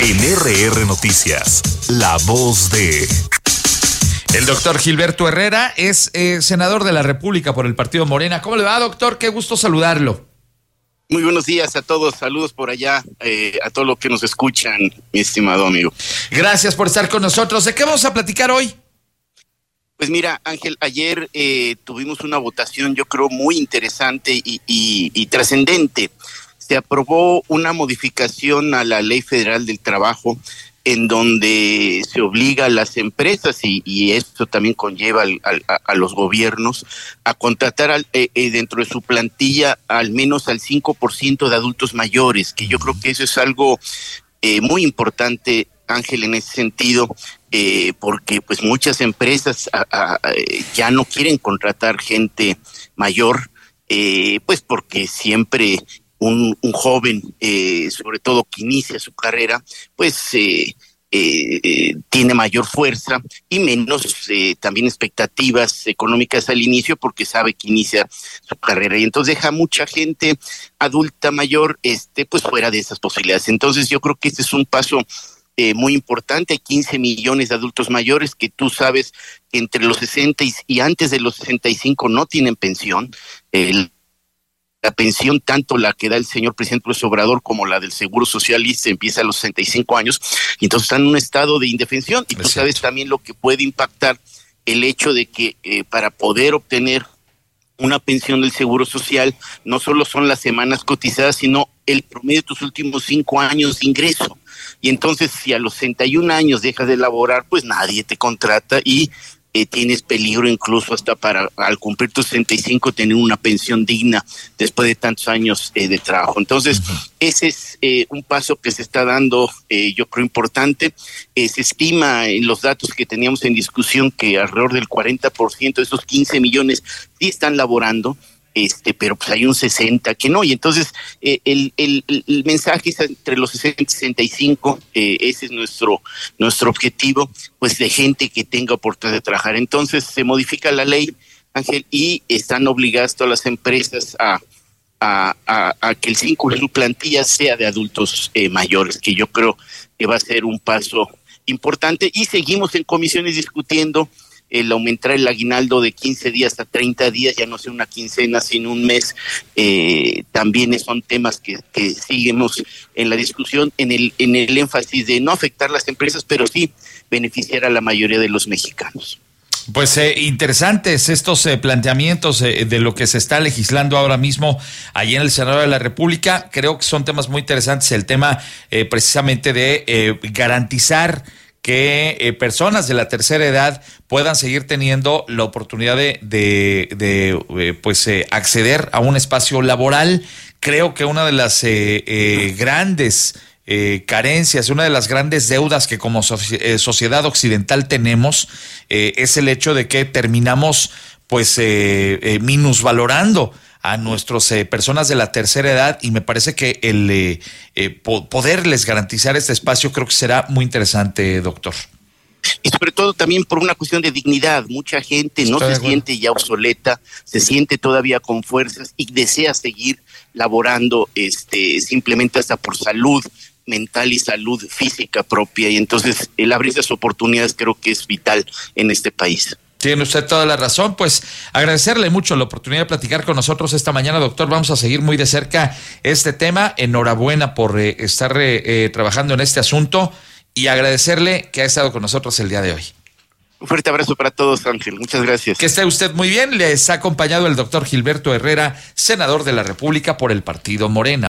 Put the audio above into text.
En RR Noticias, la voz de... El doctor Gilberto Herrera es senador de la República por el partido Morena. ¿Cómo le va, doctor? Qué gusto saludarlo. Muy buenos días a todos, saludos por allá, a todos los que nos escuchan, mi estimado amigo. Gracias por estar con nosotros. ¿De qué vamos a platicar hoy? Pues mira, Ángel, ayer tuvimos una votación, yo creo, muy interesante y trascendente. Se aprobó una modificación a la Ley Federal del Trabajo, en donde se obliga a las empresas, y esto también conlleva a los gobiernos, a contratar dentro de su plantilla al menos al 5% de adultos mayores, que yo creo que eso es algo muy importante, Ángel, en ese sentido, porque pues muchas empresas ya no quieren contratar gente mayor, pues porque siempre un joven, sobre todo que inicia su carrera, pues tiene mayor fuerza y menos también expectativas económicas al inicio, porque sabe que inicia su carrera, y entonces deja mucha gente adulta mayor pues fuera de esas posibilidades. Entonces yo creo que este es un paso muy importante. Hay 15 millones de adultos mayores que tú sabes que entre los 60 y antes de los 65 no tienen pensión. La pensión, tanto la que da el señor presidente López Obrador como la del Seguro Social, empieza a los 65 años, y entonces están en un estado de indefensión. Y tú sabes también lo que puede impactar el hecho de que para poder obtener una pensión del Seguro Social, no solo son las semanas cotizadas, sino el promedio de tus últimos 5 años de ingreso. Y entonces, si a los 61 años dejas de laborar, pues nadie te contrata y tienes peligro incluso hasta para, al cumplir tus 65, tener una pensión digna después de tantos años de trabajo. Entonces, ese es un paso que se está dando, yo creo, importante. Se estima en los datos que teníamos en discusión que alrededor del 40% de esos 15 millones sí están laborando, pero pues hay un 60 que no, y entonces el mensaje es entre los 60 y 65, ese es nuestro objetivo, pues de gente que tenga oportunidad de trabajar. Entonces se modifica la ley, Ángel, y están obligadas todas las empresas a que el 5 de su plantilla sea de adultos mayores, que yo creo que va a ser un paso importante. Y seguimos en comisiones discutiendo el aumentar el aguinaldo de 15 días a 30 días, ya no sea una quincena, sino un mes. También son temas que seguimos en la discusión, en el énfasis de no afectar las empresas, pero sí beneficiar a la mayoría de los mexicanos. Pues interesantes estos planteamientos de lo que se está legislando ahora mismo allí en el Senado de la República. Creo que son temas muy interesantes. El tema precisamente de garantizar que personas de la tercera edad puedan seguir teniendo la oportunidad de acceder a un espacio laboral. Creo que una de las grandes carencias, una de las grandes deudas que como sociedad occidental tenemos es el hecho de que terminamos minusvalorando a nuestras personas de la tercera edad, y me parece que el poderles garantizar este espacio creo que será muy interesante, doctor. Y sobre todo también por una cuestión de dignidad. Mucha gente no se siente ya obsoleta, se siente todavía con fuerzas y desea seguir laborando, simplemente hasta por salud mental y salud física propia, y entonces el abrir esas oportunidades creo que es vital en este país. Tiene usted toda la razón. Pues agradecerle mucho la oportunidad de platicar con nosotros esta mañana, doctor. Vamos a seguir muy de cerca este tema. Enhorabuena por estar trabajando en este asunto, y agradecerle que ha estado con nosotros el día de hoy. Un fuerte abrazo para todos, Ángel. Muchas gracias. Que esté usted muy bien. Les ha acompañado el doctor Gilberto Herrera, senador de la República por el partido Morena.